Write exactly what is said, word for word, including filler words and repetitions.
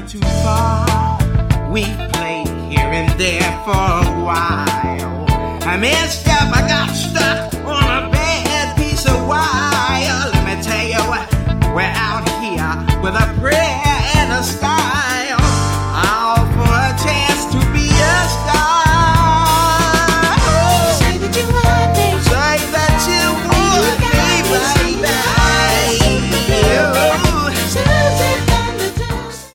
too far. We played here and there for a while. I messed up, I